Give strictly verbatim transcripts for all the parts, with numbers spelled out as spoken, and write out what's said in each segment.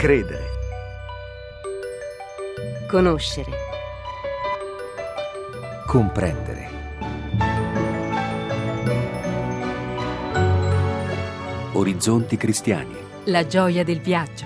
Credere. Conoscere. Comprendere. Orizzonti cristiani. La gioia del viaggio.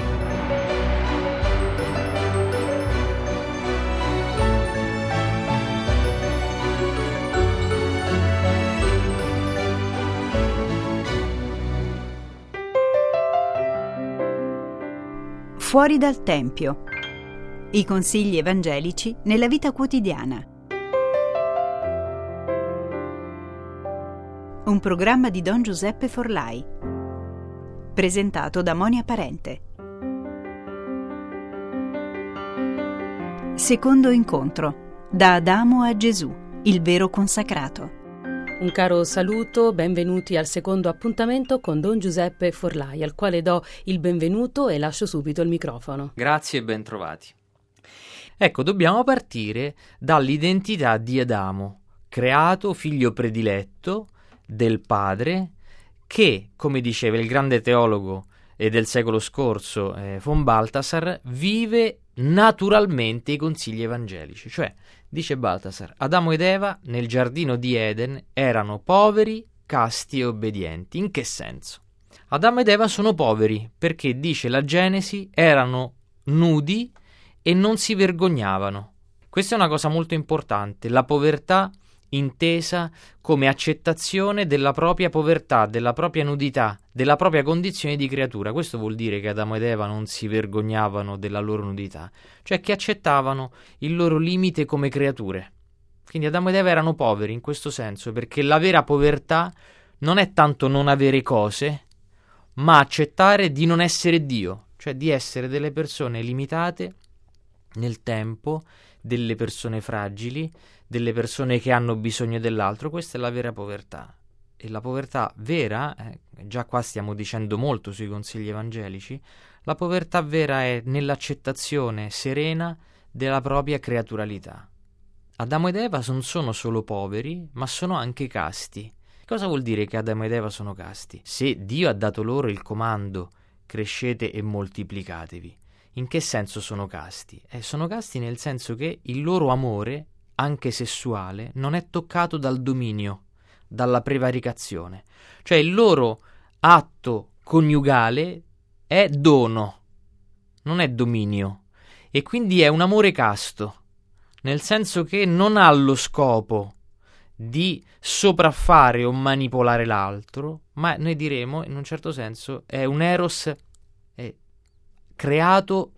Fuori dal Tempio. I consigli evangelici nella vita quotidiana. Un programma di Don Giuseppe Forlai. Presentato da Monia Parente. Secondo incontro. Da Adamo a Gesù, il vero consacrato. Un caro saluto, benvenuti al secondo appuntamento con Don Giuseppe Forlai, al quale do il benvenuto e lascio subito il microfono. Grazie e bentrovati. Ecco, dobbiamo partire dall'identità di Adamo, creato figlio prediletto del padre, che, come diceva il grande teologo eh, del secolo scorso, eh, von Balthasar, vive naturalmente i consigli evangelici. Cioè, dice Balthasar, Adamo ed Eva nel giardino di Eden erano poveri, casti e obbedienti. In che senso? Adamo ed Eva sono poveri perché, dice la Genesi, erano nudi e non si vergognavano. Questa è una cosa molto importante, la povertà intesa come accettazione della propria povertà, della propria nudità, della propria condizione di creatura. Questo vuol dire che Adamo ed Eva non si vergognavano della loro nudità, cioè che accettavano il loro limite come creature. Quindi Adamo ed Eva erano poveri in questo senso, perché la vera povertà non è tanto non avere cose, ma accettare di non essere Dio, cioè di essere delle persone limitate nel tempo, delle persone fragili, delle persone che hanno bisogno dell'altro. Questa è la vera povertà. E la povertà vera, eh, già qua stiamo dicendo molto sui consigli evangelici, la povertà vera è nell'accettazione serena della propria creaturalità. Adamo ed Eva non sono solo poveri, ma sono anche casti. Cosa vuol dire che Adamo ed Eva sono casti? Se Dio ha dato loro il comando crescete e moltiplicatevi, in che senso sono casti? Eh, sono casti nel senso che il loro amore, anche sessuale, non è toccato dal dominio, dalla prevaricazione. Cioè il loro atto coniugale è dono, non è dominio, e quindi è un amore casto, nel senso che non ha lo scopo di sopraffare o manipolare l'altro, ma noi diremo, in un certo senso, è un eros è creato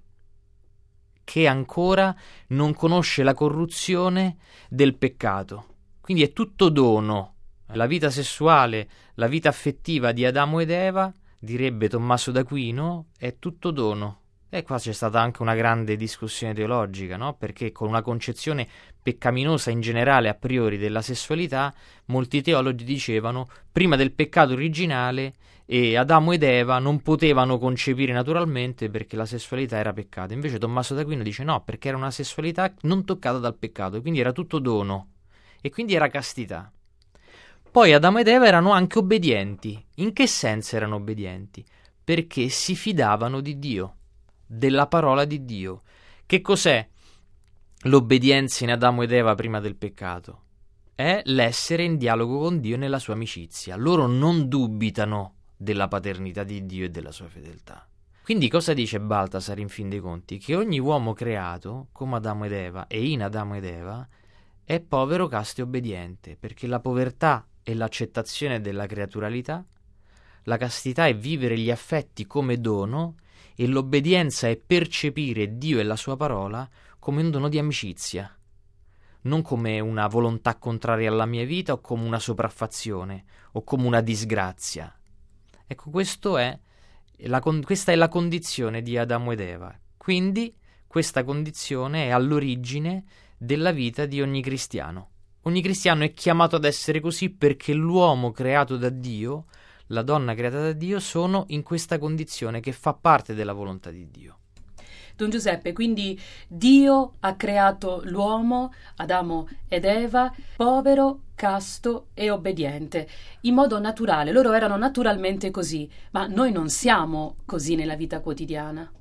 che ancora non conosce la corruzione del peccato. Quindi è tutto dono. La vita sessuale, la vita affettiva di Adamo ed Eva, direbbe Tommaso d'Aquino, è tutto dono. E qua c'è stata anche una grande discussione teologica, no? Perché con una concezione peccaminosa in generale a priori della sessualità, molti teologi dicevano prima del peccato originale e Adamo ed Eva non potevano concepire naturalmente perché la sessualità era peccato. Invece Tommaso d'Aquino dice no, perché era una sessualità non toccata dal peccato, quindi era tutto dono e quindi era castità. Poi Adamo ed Eva erano anche obbedienti. In che senso erano obbedienti? Perché si fidavano di Dio, della parola di Dio. Che cos'è l'obbedienza in Adamo ed Eva prima del peccato? È l'essere in dialogo con Dio nella sua amicizia. Loro non dubitano della paternità di Dio e della sua fedeltà. Quindi cosa dice Balthasar in fin dei conti? Che ogni uomo creato, come Adamo ed Eva e in Adamo ed Eva, è povero, casto e obbediente, perché la povertà è l'accettazione della creaturalità, la castità è vivere gli affetti come dono e l'obbedienza è percepire Dio e la sua parola come un dono di amicizia, non come una volontà contraria alla mia vita o come una sopraffazione o come una disgrazia. Ecco, questo è la, questa è la condizione di Adamo ed Eva. Quindi questa condizione è all'origine della vita di ogni cristiano. Ogni cristiano è chiamato ad essere così perché l'uomo creato da Dio, la donna creata da Dio, sono in questa condizione che fa parte della volontà di Dio. Don Giuseppe, quindi Dio ha creato l'uomo, Adamo ed Eva, povero, casto e obbediente, in modo naturale. Loro erano naturalmente così, ma noi non siamo così nella vita quotidiana.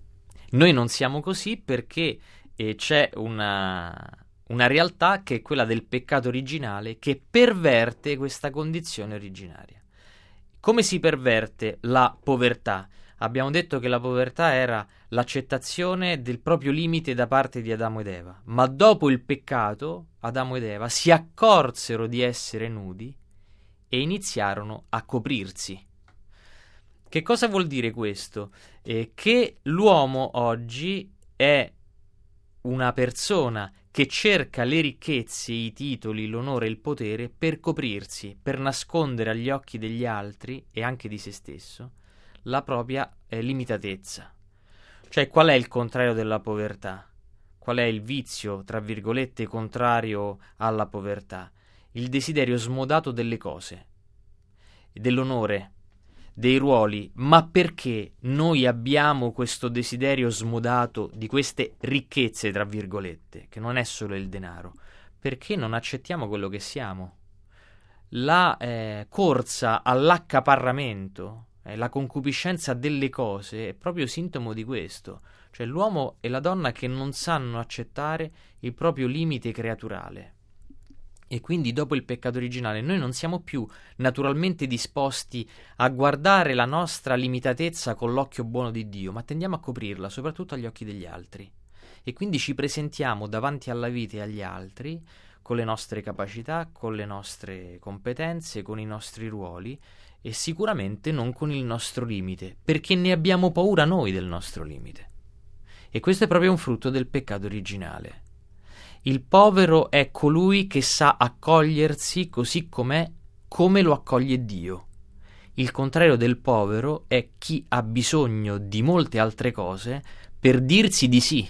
Noi non siamo così perché eh, c'è una, una realtà che è quella del peccato originale che perverte questa condizione originaria. Come si perverte la povertà? Abbiamo detto che la povertà era l'accettazione del proprio limite da parte di Adamo ed Eva, ma dopo il peccato Adamo ed Eva si accorsero di essere nudi e iniziarono a coprirsi. Che cosa vuol dire questo? Eh, che l'uomo oggi è una persona che cerca le ricchezze, i titoli, l'onore e il potere per coprirsi, per nascondere agli occhi degli altri e anche di se stesso la propria eh, limitatezza. Cioè, qual è il contrario della povertà? Qual è il vizio, tra virgolette, contrario alla povertà? Il desiderio smodato delle cose, dell'onore, dei ruoli. Ma perché noi abbiamo questo desiderio smodato di queste ricchezze, tra virgolette, che non è solo il denaro? Perché non accettiamo quello che siamo. La eh, corsa all'accaparramento, la concupiscenza delle cose è proprio sintomo di questo, cioè l'uomo e la donna che non sanno accettare il proprio limite creaturale. E quindi dopo il peccato originale noi non siamo più naturalmente disposti a guardare la nostra limitatezza con l'occhio buono di Dio, ma tendiamo a coprirla, soprattutto agli occhi degli altri. E quindi ci presentiamo davanti alla vita e agli altri con le nostre capacità, con le nostre competenze, con i nostri ruoli, e sicuramente non con il nostro limite, perché ne abbiamo paura noi del nostro limite. E questo è proprio un frutto del peccato originale. Il povero è colui che sa accogliersi così com'è, come lo accoglie Dio. Il contrario del povero è chi ha bisogno di molte altre cose per dirsi di sì,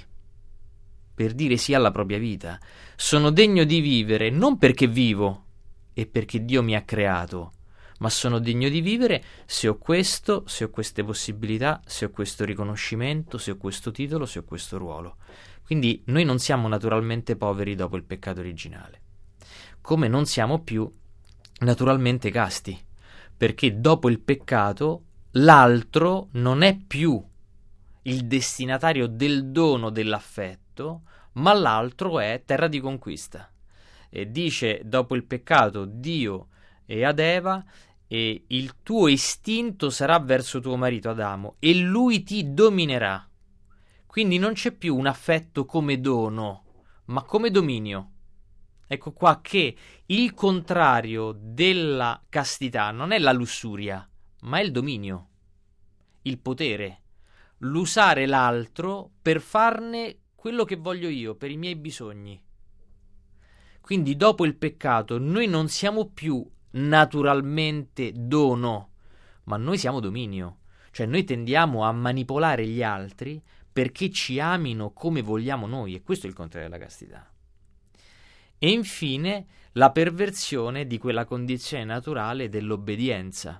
per dire sì alla propria vita. Sono degno di vivere non perché vivo e perché Dio mi ha creato, ma sono degno di vivere se ho questo, se ho queste possibilità, se ho questo riconoscimento, se ho questo titolo, se ho questo ruolo. Quindi noi non siamo naturalmente poveri dopo il peccato originale, come non siamo più naturalmente casti, perché dopo il peccato l'altro non è più il destinatario del dono dell'affetto, ma l'altro è terra di conquista. E dice dopo il peccato Dio e ad Eva: e il tuo istinto sarà verso tuo marito Adamo e lui ti dominerà. Quindi non c'è più un affetto come dono, ma come dominio. Ecco qua che il contrario della castità non è la lussuria, ma è il dominio, il potere, l'usare l'altro per farne quello che voglio io, per i miei bisogni. Quindi dopo il peccato noi non siamo più naturalmente dono, ma noi siamo dominio, cioè noi tendiamo a manipolare gli altri perché ci amino come vogliamo noi, e questo è il contrario della castità. E infine la perversione di quella condizione naturale dell'obbedienza.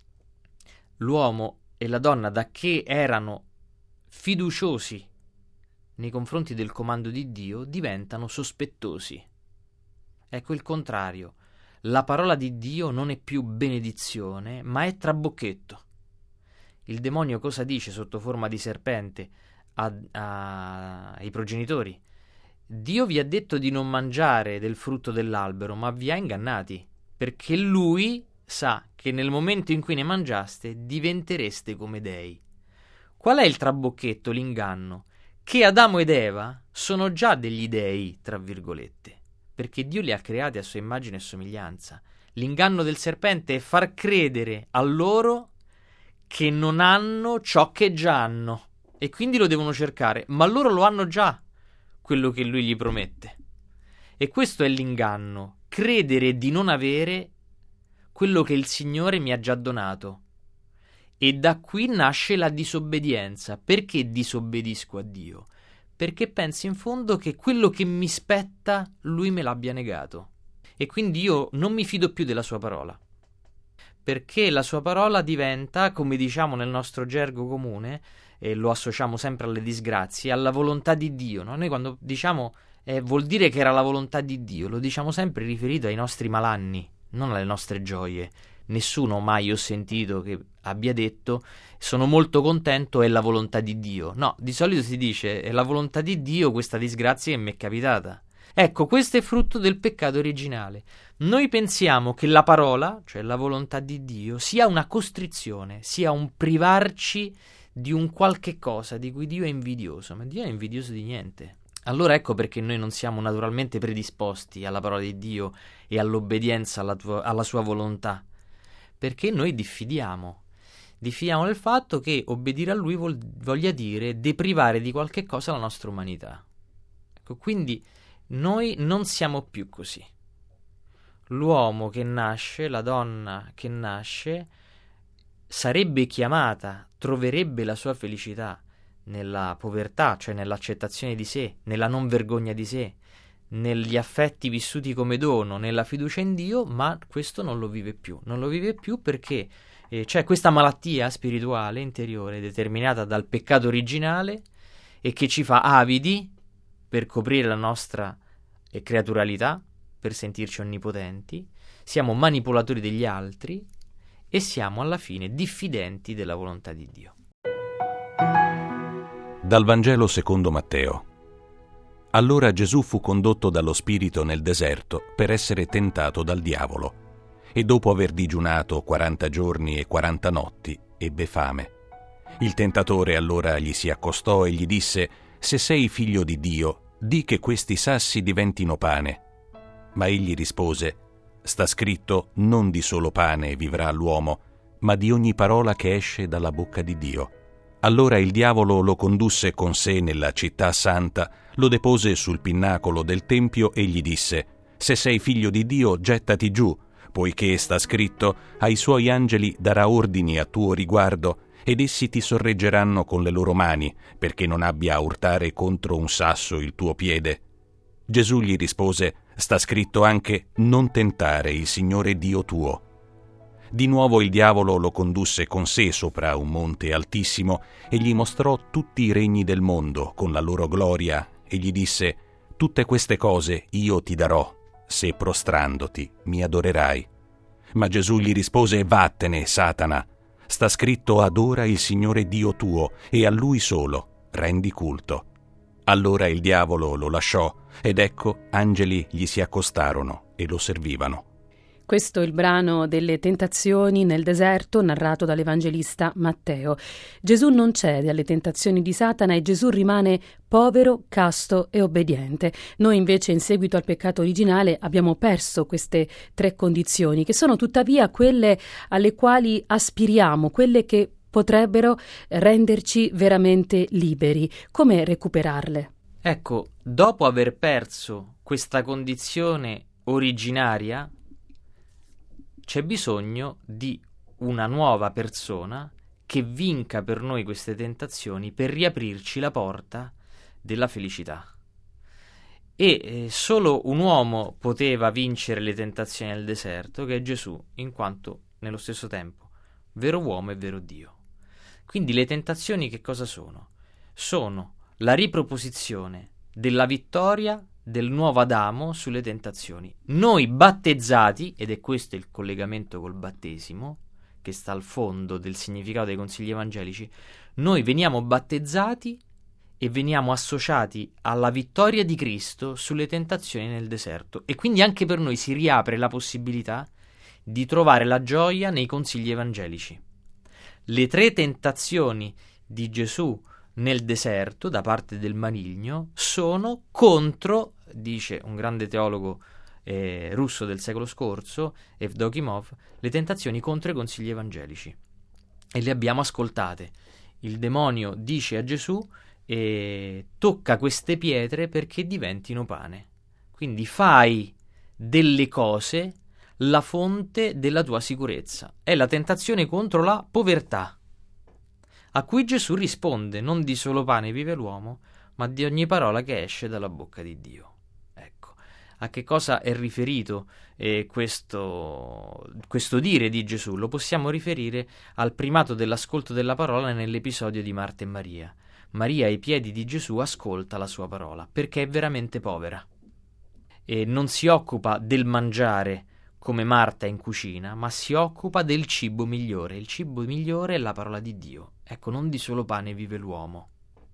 L'uomo e la donna, da che erano fiduciosi nei confronti del comando di Dio, diventano sospettosi. Ecco il contrario. La parola di Dio non è più benedizione, ma è trabocchetto. Il demonio cosa dice sotto forma di serpente a, a, ai progenitori? Dio vi ha detto di non mangiare del frutto dell'albero, ma vi ha ingannati, perché lui sa che nel momento in cui ne mangiaste diventereste come dei. Qual è il trabocchetto, l'inganno? Che Adamo ed Eva sono già degli dei, tra virgolette, perché Dio li ha creati a sua immagine e somiglianza. L'inganno del serpente è far credere a loro che non hanno ciò che già hanno e quindi lo devono cercare, ma loro lo hanno già, quello che lui gli promette. E questo è l'inganno, credere di non avere quello che il Signore mi ha già donato. E da qui nasce la disobbedienza. Perché disobbedisco a Dio? Perché penso in fondo che quello che mi spetta lui me l'abbia negato. E quindi io non mi fido più della sua parola. Perché la sua parola diventa, come diciamo nel nostro gergo comune, e lo associamo sempre alle disgrazie, alla volontà di Dio, no? Noi quando diciamo eh, vuol dire che era la volontà di Dio, lo diciamo sempre riferito ai nostri malanni, non alle nostre gioie. Nessuno mai ho sentito che abbia detto sono molto contento, è la volontà di Dio. No, di solito si dice è la volontà di Dio questa disgrazia che mi è capitata. Ecco, questo è frutto del peccato originale. Noi pensiamo che la parola, cioè la volontà di Dio, sia una costrizione, sia un privarci di un qualche cosa di cui Dio è invidioso, ma Dio è invidioso di niente. Allora ecco perché noi non siamo naturalmente predisposti alla parola di Dio e all'obbedienza alla, tua, alla sua volontà, perché noi diffidiamo. Diffidiamo del fatto che obbedire a Lui vol- voglia dire deprivare di qualche cosa la nostra umanità. Ecco, quindi noi non siamo più così. L'uomo che nasce, la donna che nasce, sarebbe chiamata, troverebbe la sua felicità nella povertà, cioè nell'accettazione di sé, nella non vergogna di sé, negli affetti vissuti come dono, nella fiducia in Dio, ma questo non lo vive più. Non lo vive più perché eh, c'è questa malattia spirituale interiore determinata dal peccato originale e che ci fa avidi per coprire la nostra eh, creaturalità, per sentirci onnipotenti, siamo manipolatori degli altri e siamo alla fine diffidenti della volontà di Dio. Dal Vangelo secondo Matteo. Allora Gesù fu condotto dallo Spirito nel deserto per essere tentato dal diavolo, e dopo aver digiunato quaranta giorni e quaranta notti ebbe fame. Il tentatore allora gli si accostò e gli disse: «Se sei figlio di Dio, di che questi sassi diventino pane». Ma egli rispose: «Sta scritto, non di solo pane vivrà l'uomo, ma di ogni parola che esce dalla bocca di Dio». Allora il diavolo lo condusse con sé nella città santa, lo depose sul pinnacolo del tempio e gli disse: «Se sei figlio di Dio, gettati giù, poiché sta scritto, ai suoi angeli darà ordini a tuo riguardo, ed essi ti sorreggeranno con le loro mani, perché non abbia a urtare contro un sasso il tuo piede». Gesù gli rispose: «Sta scritto anche, non tentare il Signore Dio tuo». Di nuovo il diavolo lo condusse con sé sopra un monte altissimo e gli mostrò tutti i regni del mondo con la loro gloria e gli disse: «Tutte queste cose io ti darò, se prostrandoti mi adorerai». Ma Gesù gli rispose: «Vattene, Satana, sta scritto, adora il Signore Dio tuo e a Lui solo rendi culto». Allora il diavolo lo lasciò ed ecco angeli gli si accostarono e lo servivano. Questo è il brano delle tentazioni nel deserto narrato dall'evangelista Matteo. Gesù non cede alle tentazioni di Satana e Gesù rimane povero, casto e obbediente. Noi invece in seguito al peccato originale abbiamo perso queste tre condizioni, che sono tuttavia quelle alle quali aspiriamo, quelle che potrebbero renderci veramente liberi. Come recuperarle? Ecco, dopo aver perso questa condizione originaria, c'è bisogno di una nuova persona che vinca per noi queste tentazioni per riaprirci la porta della felicità. E eh, solo un uomo poteva vincere le tentazioni del deserto, che è Gesù, in quanto nello stesso tempo vero uomo e vero Dio. Quindi le tentazioni che cosa sono? Sono la riproposizione della vittoria del nuovo Adamo sulle tentazioni. Noi battezzati, ed è questo il collegamento col battesimo, che sta al fondo del significato dei consigli evangelici, noi veniamo battezzati e veniamo associati alla vittoria di Cristo sulle tentazioni nel deserto. E quindi anche per noi si riapre la possibilità di trovare la gioia nei consigli evangelici. Le tre tentazioni di Gesù nel deserto da parte del maligno sono contro, dice un grande teologo eh, russo del secolo scorso, Evdokimov, le tentazioni contro i consigli evangelici, e le abbiamo ascoltate. Il demonio dice a Gesù: eh, tocca queste pietre perché diventino pane. Quindi fai delle cose la fonte della tua sicurezza. È la tentazione contro la povertà, a cui Gesù risponde: non di solo pane vive l'uomo, ma di ogni parola che esce dalla bocca di Dio. Ecco, a che cosa è riferito eh, questo, questo dire di Gesù? Lo possiamo riferire al primato dell'ascolto della parola nell'episodio di Marta e Maria. Maria ai piedi di Gesù ascolta la sua parola, perché è veramente povera e non si occupa del mangiare come Marta in cucina, ma si occupa del cibo migliore. Il cibo migliore è la parola di Dio. Ecco, non di solo pane vive l'uomo.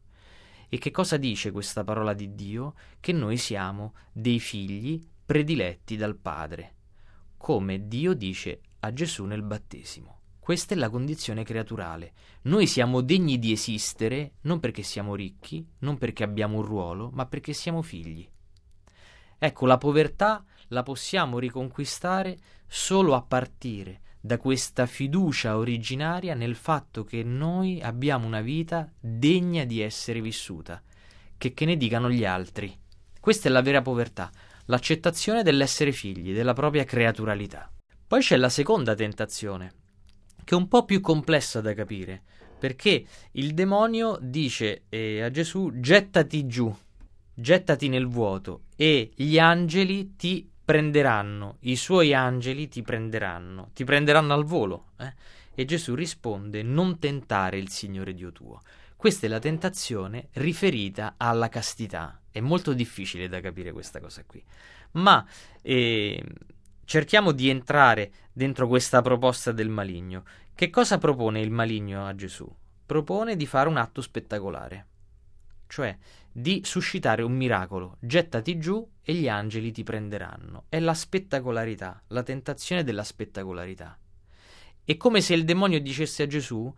E che cosa dice questa parola di Dio? Che noi siamo dei figli prediletti dal Padre, come Dio dice a Gesù nel battesimo. Questa è la condizione creaturale. Noi siamo degni di esistere non perché siamo ricchi, non perché abbiamo un ruolo, ma perché siamo figli. Ecco, la povertà la possiamo riconquistare solo a partire da questa fiducia originaria nel fatto che noi abbiamo una vita degna di essere vissuta, che, che ne dicano gli altri. Questa è la vera povertà, l'accettazione dell'essere figli, della propria creaturalità. Poi c'è la seconda tentazione, che è un po' più complessa da capire, perché il demonio dice eh, a Gesù: gettati giù, gettati nel vuoto e gli angeli ti prenderanno, i suoi angeli ti prenderanno, ti prenderanno al volo. Eh? E Gesù risponde: non tentare il Signore Dio tuo. Questa è la tentazione riferita alla castità. È molto difficile da capire questa cosa qui, ma eh, cerchiamo di entrare dentro questa proposta del maligno. Che cosa propone il maligno a Gesù? Propone di fare un atto spettacolare, cioè di suscitare un miracolo. Gettati giù e gli angeli ti prenderanno. È la spettacolarità, la tentazione della spettacolarità. È come se il demonio dicesse a Gesù: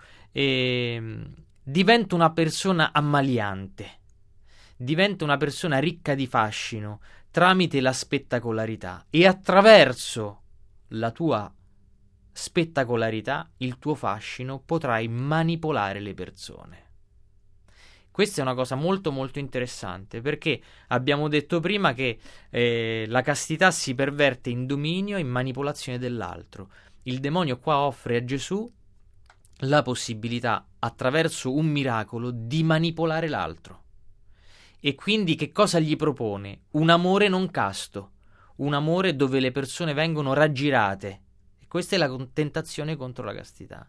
eh, diventa una persona ammaliante, diventa una persona ricca di fascino tramite la spettacolarità, e attraverso la tua spettacolarità, il tuo fascino, potrai manipolare le persone. Questa è una cosa molto molto interessante, perché abbiamo detto prima che eh, la castità si perverte in dominio e in manipolazione dell'altro. Il demonio qua offre a Gesù la possibilità, attraverso un miracolo, di manipolare l'altro. E quindi che cosa gli propone? Un amore non casto, un amore dove le persone vengono raggirate. E questa è la tentazione contro la castità.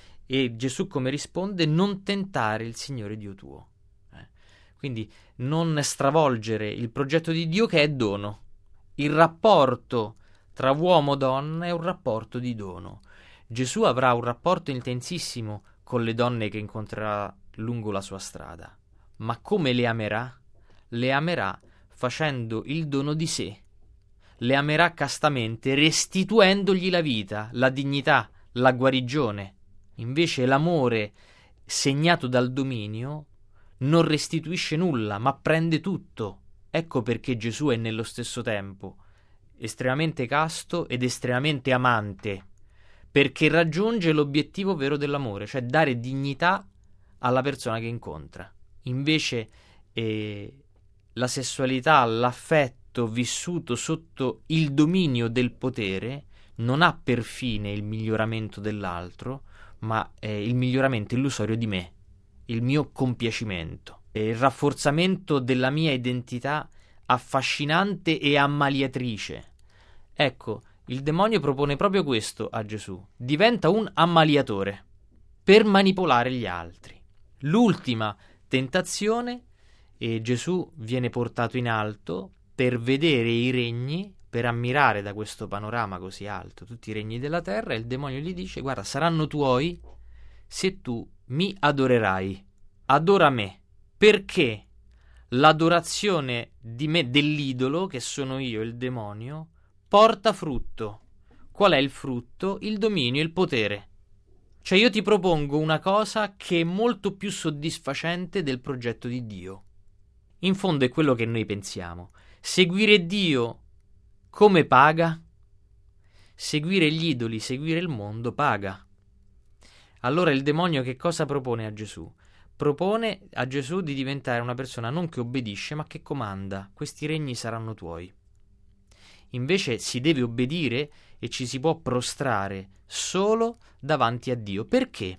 E Gesù come risponde? Non tentare il Signore Dio tuo. Eh? Quindi non stravolgere il progetto di Dio, che è dono. Il rapporto tra uomo e donna è un rapporto di dono. Gesù avrà un rapporto intensissimo con le donne che incontrerà lungo la sua strada. Ma come le amerà? Le amerà facendo il dono di sé. Le amerà castamente, restituendogli la vita, la dignità, la guarigione. Invece l'amore segnato dal dominio non restituisce nulla, ma prende tutto. Ecco perché Gesù è nello stesso tempo estremamente casto ed estremamente amante, perché raggiunge l'obiettivo vero dell'amore, cioè dare dignità alla persona che incontra. Invece eh, la sessualità, l'affetto vissuto sotto il dominio del potere non ha per fine il miglioramento dell'altro, ma è il miglioramento illusorio di me, il mio compiacimento, è il rafforzamento della mia identità affascinante e ammaliatrice. Ecco, il demonio propone proprio questo a Gesù: diventa un ammaliatore per manipolare gli altri. L'ultima tentazione, e Gesù viene portato in alto per vedere i regni, per ammirare da questo panorama così alto tutti i regni della terra, e il demonio gli dice: guarda, saranno tuoi se tu mi adorerai. Adora me, perché l'adorazione di me, dell'idolo, che sono io, il demonio, porta frutto. Qual è il frutto? Il dominio, il potere. Cioè io ti propongo una cosa che è molto più soddisfacente del progetto di Dio. In fondo è quello che noi pensiamo. Seguire Dio come paga? Seguire gli idoli, seguire il mondo paga. Allora il demonio che cosa propone a Gesù? Propone a Gesù di diventare una persona non che obbedisce, ma che comanda. Questi regni saranno tuoi. Invece si deve obbedire e ci si può prostrare solo davanti a Dio. Perché?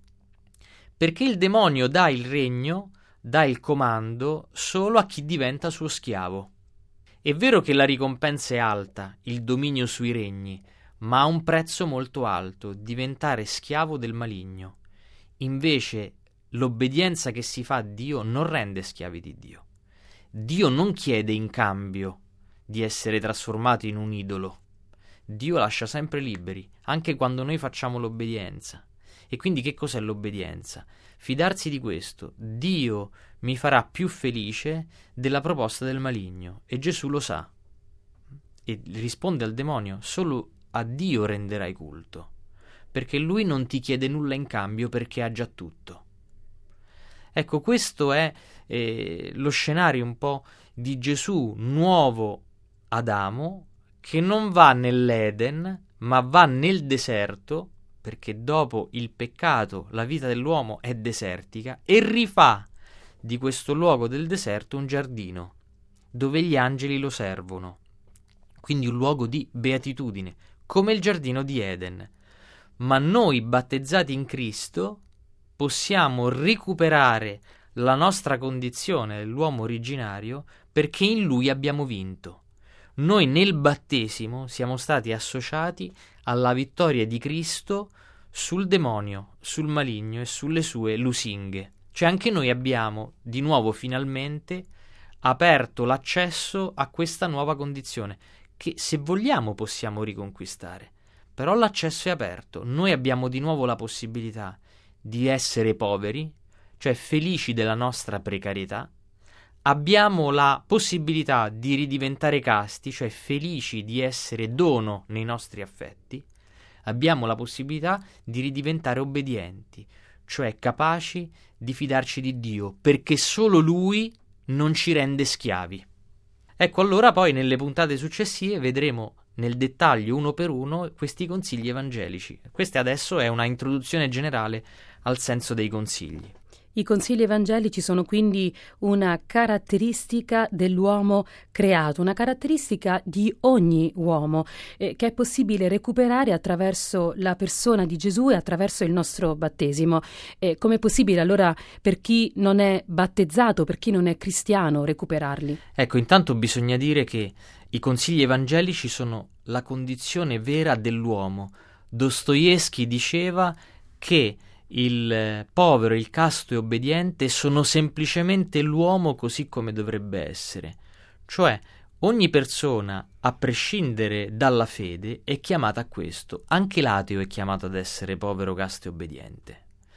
Perché il demonio dà il regno, dà il comando solo a chi diventa suo schiavo. È vero che la ricompensa è alta, il dominio sui regni, ma ha un prezzo molto alto: diventare schiavo del maligno. Invece l'obbedienza che si fa a Dio non rende schiavi di Dio. Dio non chiede in cambio di essere trasformato in un idolo. Dio lascia sempre liberi, anche quando noi facciamo l'obbedienza. E quindi che cos'è l'obbedienza? Fidarsi di questo. Dio mi farà più felice della proposta del maligno, e Gesù lo sa. E risponde al demonio: solo a Dio renderai culto, perché Lui non ti chiede nulla in cambio, perché ha già tutto. Ecco, questo è eh, lo scenario un po' di Gesù, nuovo Adamo, che non va nell'Eden, ma va nel deserto, perché dopo il peccato la vita dell'uomo è desertica, e rifà di questo luogo del deserto un giardino, dove gli angeli lo servono. Quindi un luogo di beatitudine, come il giardino di Eden. Ma noi, battezzati in Cristo, possiamo recuperare la nostra condizione dell'uomo originario, perché in Lui abbiamo vinto. Noi nel battesimo siamo stati associati alla vittoria di Cristo sul demonio, sul maligno e sulle sue lusinghe. Cioè anche noi abbiamo di nuovo finalmente aperto l'accesso a questa nuova condizione, che se vogliamo possiamo riconquistare. Però l'accesso è aperto. Noi abbiamo di nuovo la possibilità di essere poveri, cioè felici della nostra precarietà. Abbiamo la possibilità di ridiventare casti, cioè felici di essere dono nei nostri affetti. Abbiamo la possibilità di ridiventare obbedienti, cioè capaci di fidarci di Dio, perché solo Lui non ci rende schiavi. Ecco, allora poi nelle puntate successive vedremo nel dettaglio, uno per uno, questi consigli evangelici. Questa adesso è una introduzione generale al senso dei consigli. I consigli evangelici sono quindi una caratteristica dell'uomo creato, una caratteristica di ogni uomo, eh, che è possibile recuperare attraverso la persona di Gesù e attraverso il nostro battesimo. Eh, com'è possibile allora per chi non è battezzato, per chi non è cristiano, recuperarli? Ecco, intanto bisogna dire che i consigli evangelici sono la condizione vera dell'uomo. Dostoevskij diceva che il povero, il casto e obbediente sono semplicemente l'uomo così come dovrebbe essere. Cioè, ogni persona, a prescindere dalla fede, è chiamata a questo. Anche l'ateo è chiamato ad essere povero, casto e obbediente.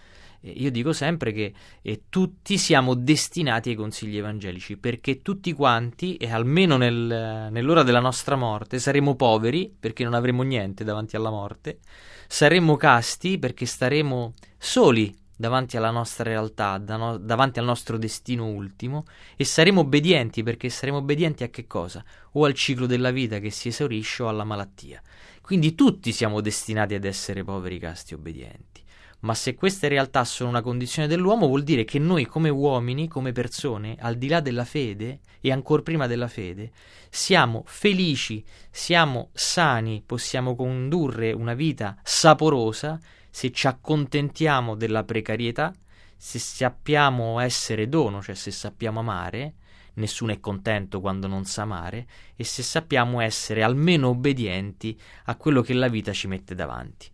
E io dico sempre che eh, tutti siamo destinati ai consigli evangelici, perché tutti quanti, e almeno nel, nell'ora della nostra morte, saremo poveri, perché non avremo niente davanti alla morte, saremo casti perché staremo soli davanti alla nostra realtà, da no- davanti al nostro destino ultimo, e saremo obbedienti perché saremo obbedienti a che cosa? O al ciclo della vita che si esaurisce o alla malattia. Quindi tutti siamo destinati ad essere poveri, casti e obbedienti. Ma se queste realtà sono una condizione dell'uomo, vuol dire che noi come uomini, come persone, al di là della fede e ancor prima della fede, siamo felici, siamo sani, possiamo condurre una vita saporosa se ci accontentiamo della precarietà, se sappiamo essere dono, cioè se sappiamo amare, nessuno è contento quando non sa amare, e se sappiamo essere almeno obbedienti a quello che la vita ci mette davanti.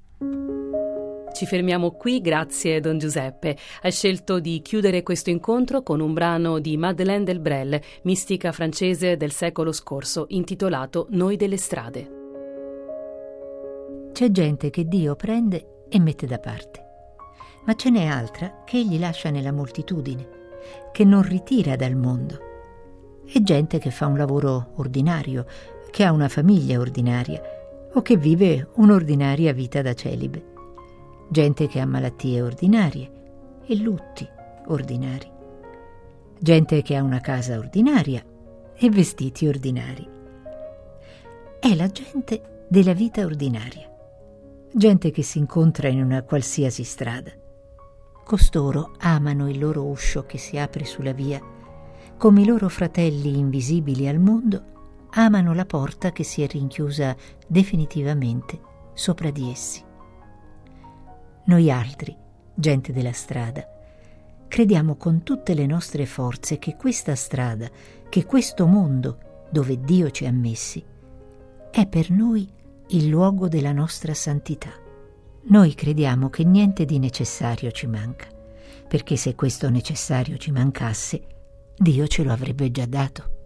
Ci fermiamo qui, grazie Don Giuseppe. Hai scelto di chiudere questo incontro con un brano di Madeleine Delbrel, mistica francese del secolo scorso, intitolato Noi delle strade. C'è gente che Dio prende e mette da parte, ma ce n'è altra che egli lascia nella moltitudine, che non ritira dal mondo. È gente che fa un lavoro ordinario, che ha una famiglia ordinaria o che vive un'ordinaria vita da celibe. Gente che ha malattie ordinarie e lutti ordinari. Gente che ha una casa ordinaria e vestiti ordinari. È la gente della vita ordinaria. Gente che si incontra in una qualsiasi strada. Costoro amano il loro uscio che si apre sulla via, come i loro fratelli invisibili al mondo amano la porta che si è rinchiusa definitivamente sopra di essi. Noi altri, gente della strada, crediamo con tutte le nostre forze che questa strada, che questo mondo dove Dio ci ha messi, è per noi il luogo della nostra santità. Noi crediamo che niente di necessario ci manca, perché se questo necessario ci mancasse, Dio ce lo avrebbe già dato.